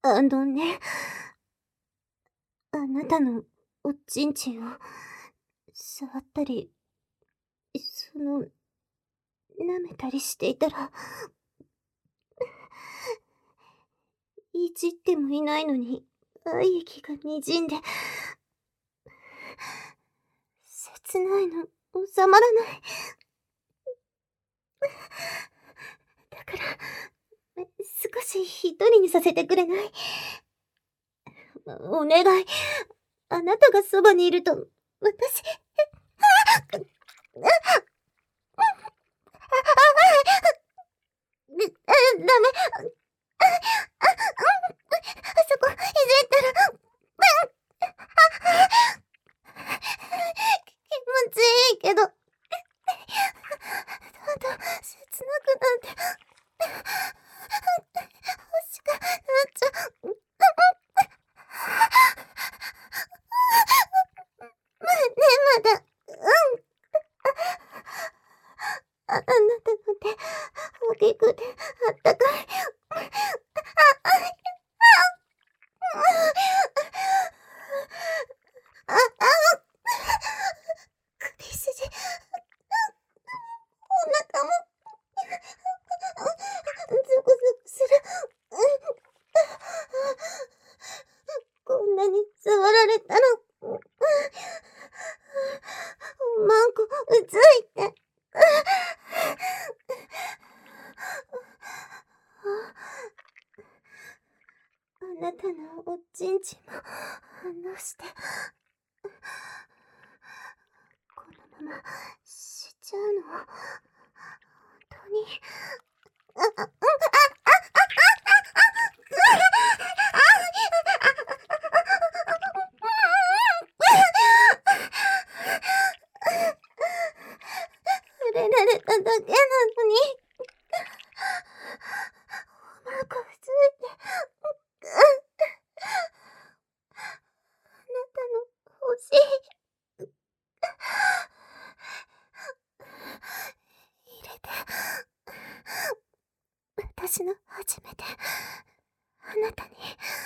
あのね、あなたのおちんちんを触ったり、舐めたりしていたら、いじってもいないのに、愛液が滲んで、切ないの、収まらない。だから、少し一人にさせてくれない？お願い。あなたがそばにいると、私、ダメ。あそこ、いじったら、気持ちいいけど、だんだん切なくなって、欲しくなっちゃう。ねえ、まだ、あなたの手、大きくて、あったかい。首筋、お腹も、ゾクゾクする。こんなに触られたら、マンコ、うついて。あなたのおちんちんも反応して、このまましちゃうの？本当に。触れられただけなのに。マンコついて。あなたの欲しい。入れて。私の初めて、あなたに。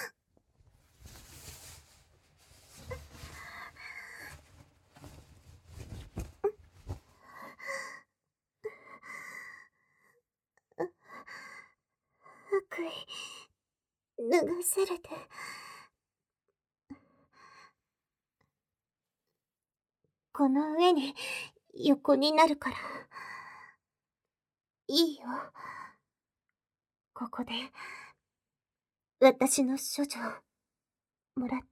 悪意、脱がされて。この上に、横になるから。いいよ。ここで、私の処女をもらって。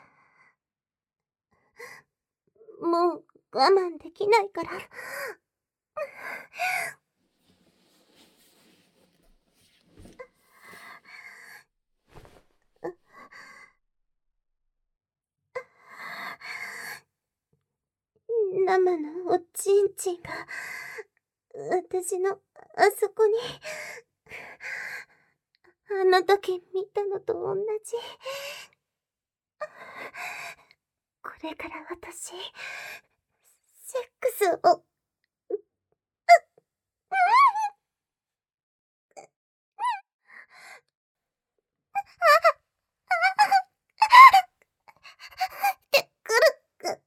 もう我慢できないから。生のおちんちんが、私のあそこに、あの時見たのと同じ。これから私、セックスを、くる、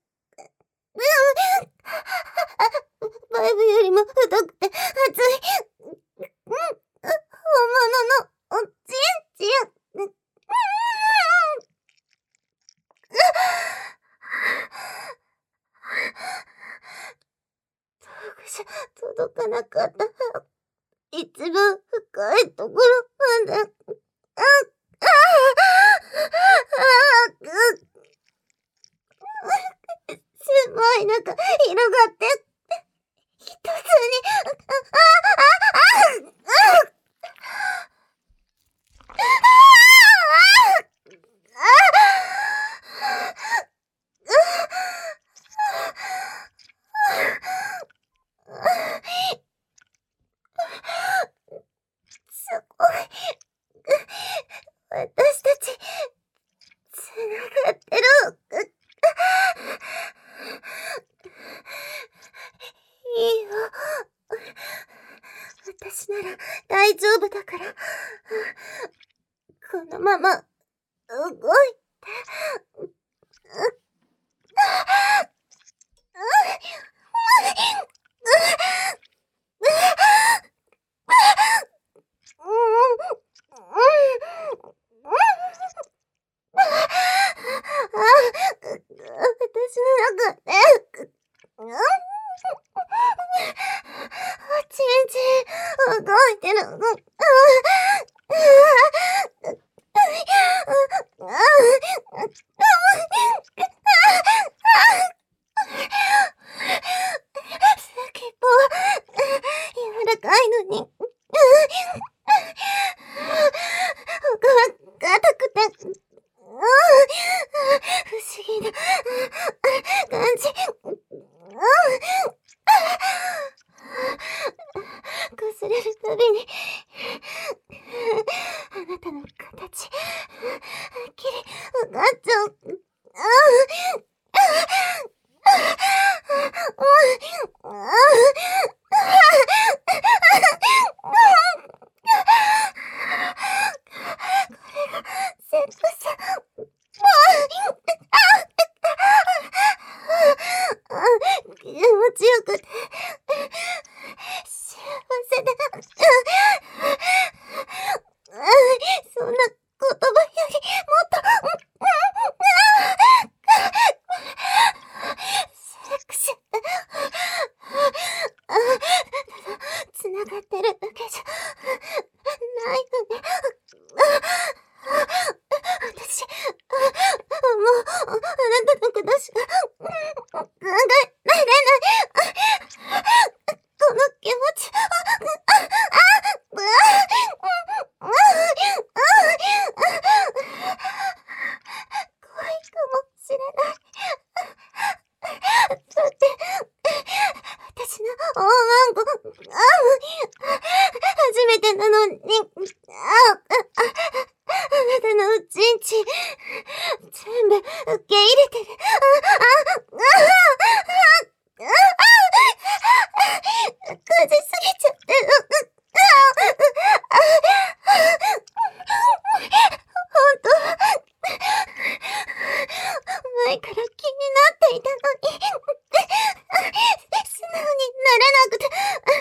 バイブよりも太くて熱い、本物のおちんちん。道具じゃ届かなかった。一番深いところまで。狭い中、広がって、一つに、すごい。私たち、つながってる。いいよ。私なら大丈夫だから。 このまま動いて。私の中で、おちんちん動いてる。先っぽは柔らかいのに、他は硬くて、不思議な感じ。擦れるたびに、あなたの形、はっきり分かっちゃう。セックス。気持ちよくて、幸せで、そんな言葉よりもっと、セクシー。繋がってるだけじゃないのね。私、もう、あなたのことしか考えられない。この気持ち。怖いかもしれない。だって、私の大マンゴ初めてなのに、あなたのおちんちん、全部受け入れてる。くじすぎちゃってる。本当は、前から気になっていたのに、素直になれなくて、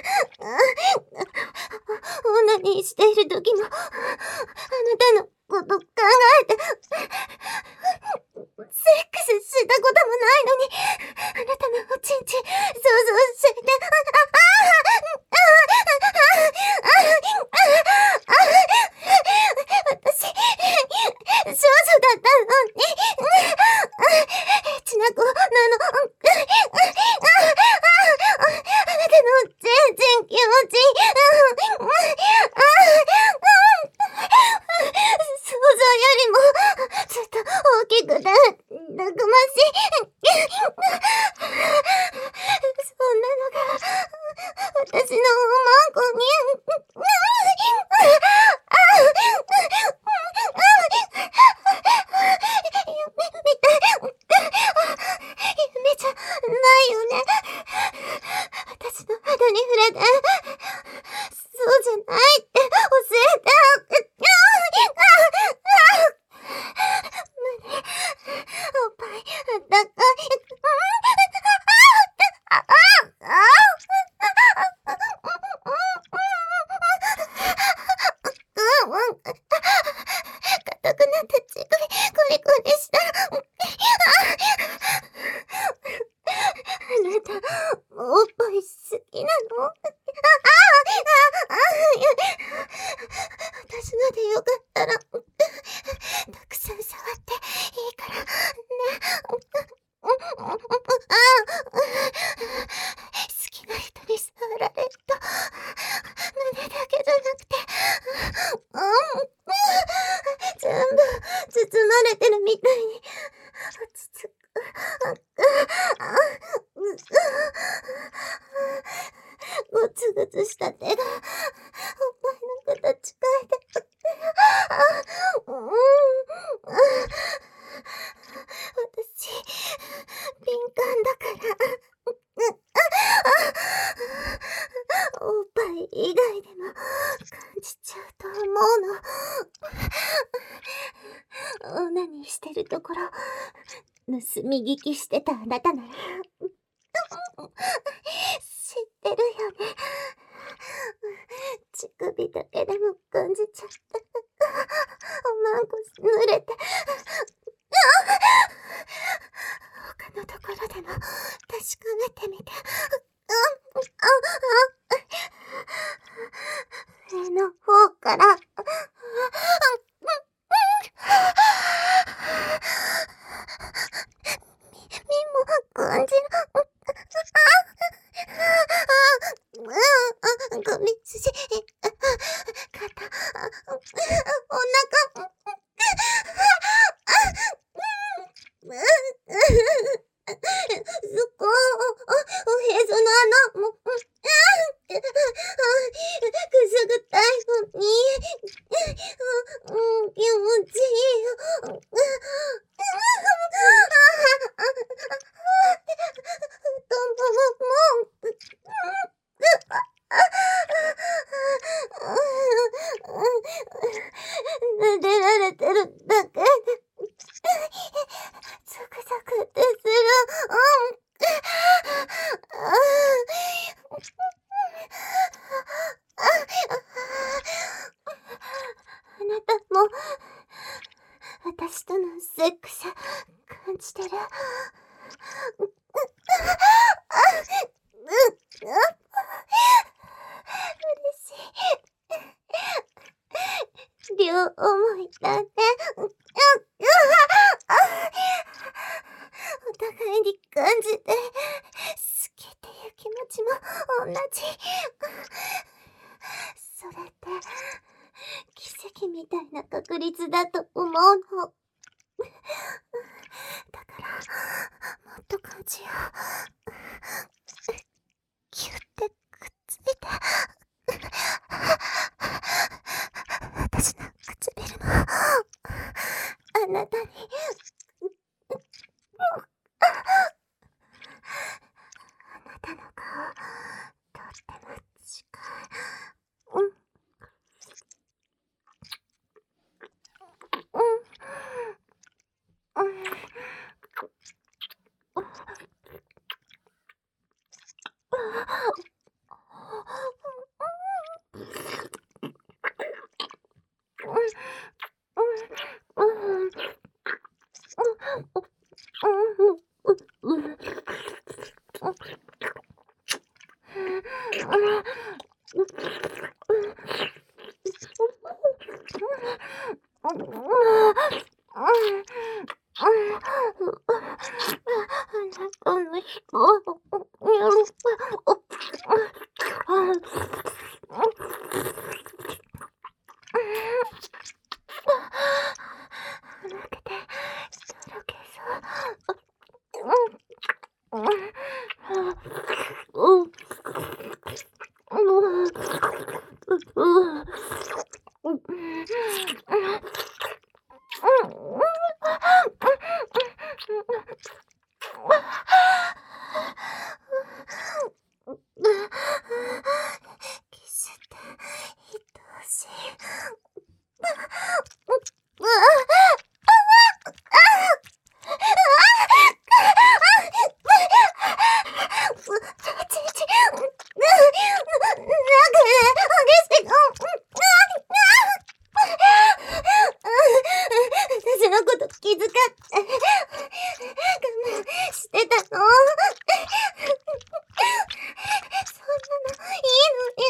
オナニーしている時も、あなたのこと考えて、セックスしたこともないのに、あなたのおちんちん想像していて、私、少女だったのに、ちなこなの、あなたのおちんちん気持ちいい。想像よりもずっと大きくてたくましい。そんなのが私のおまんこに夢みたい。夢じゃないよね。私の肌に触れて、そうじゃないって教えて。胸、おっぱい、あったかい。硬くなった乳首、コリコリした。あなた、おっぱい好きなの？私のでよかったら、たくさん触っていいからね。好きな人に触られると、胸だけじゃなくて、全部包まれてるみたいに落ち着く。ゴツゴツした手がおっぱいの形変えて。私、敏感だから。おっぱい以外でも感じちゃうと思うの。 ころ、盗み聞きしてたあなたなら、知ってるよね。乳首だけでも感じちゃった。おまんこ濡れて。他のところでも確かめてみて。上の方から。耳も感じる。首筋、肩、お腹。そこ、おへその穴も、くすぐったいのに、気持ちいいよ。太ももも、撫でられてるだけで、ゾクゾクってする。あなたも、私とのセックス、感じてる？嬉しい。両思いだね。お互いに感じて、好きっていう気持ちも同じ。それって、奇跡みたいな確率だと思うの。だから、もっと感じよう。キュッてくっついて。私の唇も、あなたに。あなたの顔、とっても近い。キスって愛おしい。私のこと気遣って我慢してたの。そんなのいいのに。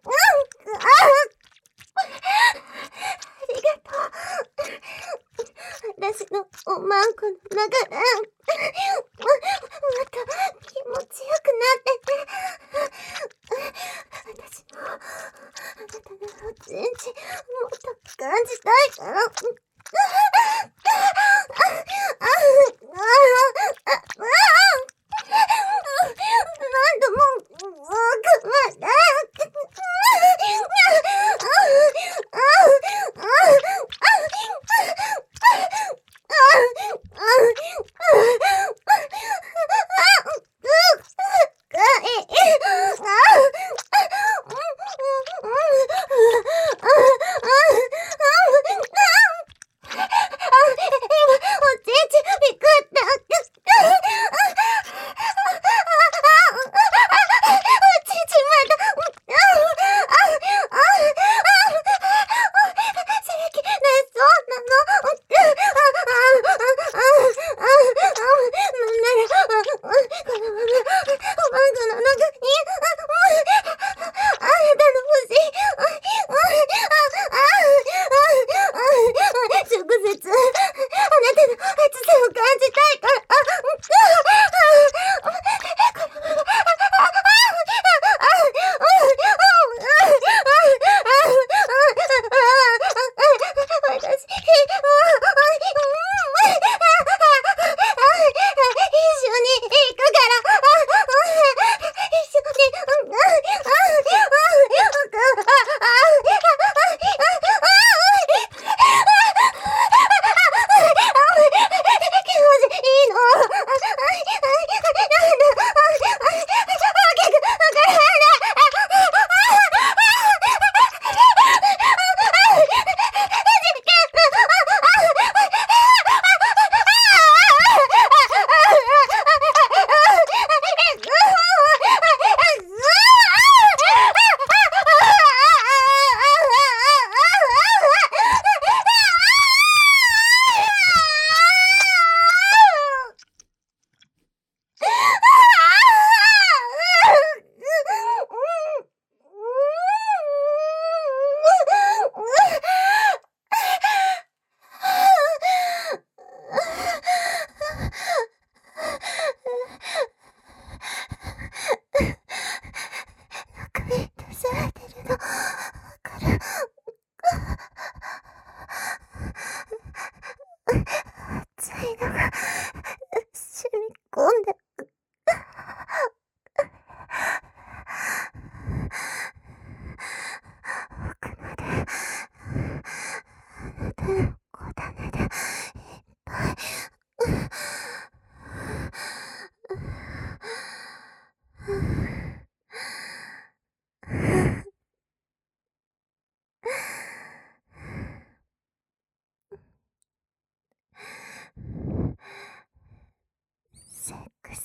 ありがとう。私のおまんこの中でもっと気持ちよくなってて。私もあなたのおちんちもっと感じたいから。何度も我慢だ。今おちんち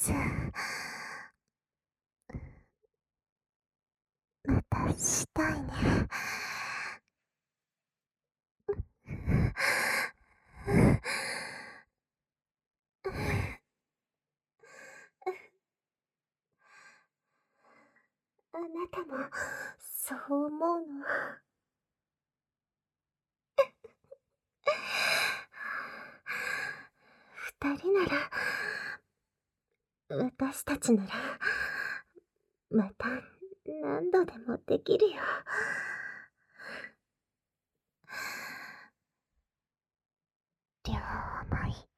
ス。またしたいね。あなたもそう思うの？二人なら、私たちなら、また何度でもできるよ。両思い。